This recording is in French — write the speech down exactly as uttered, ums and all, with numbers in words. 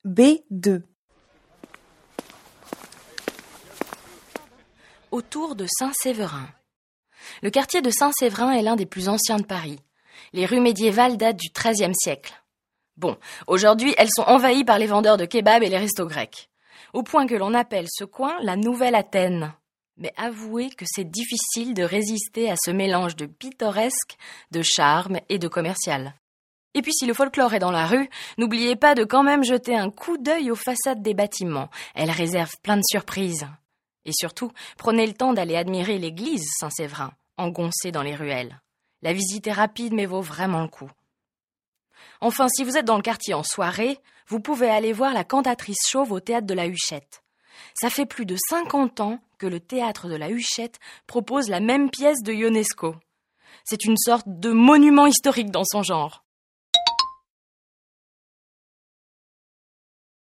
B deux. Autour de Saint-Séverin. Le quartier de Saint-Séverin est l'un des plus anciens de Paris. Les rues médiévales datent du treizième siècle. Bon, aujourd'hui, elles sont envahies par les vendeurs de kebab et les restos grecs. Au point que l'on appelle ce coin la Nouvelle Athènes. Mais avouez que c'est difficile de résister à ce mélange de pittoresque, de charme et de commercial. Et puis si le folklore est dans la rue, n'oubliez pas de quand même jeter un coup d'œil aux façades des bâtiments. Elles réservent plein de surprises. Et surtout, prenez le temps d'aller admirer l'église Saint-Séverin, engoncée dans les ruelles. La visite est rapide mais vaut vraiment le coup. Enfin, si vous êtes dans le quartier en soirée, vous pouvez aller voir la cantatrice chauve au théâtre de la Huchette. Ça fait plus de cinquante ans que le théâtre de la Huchette propose la même pièce de Ionesco. C'est une sorte de monument historique dans son genre.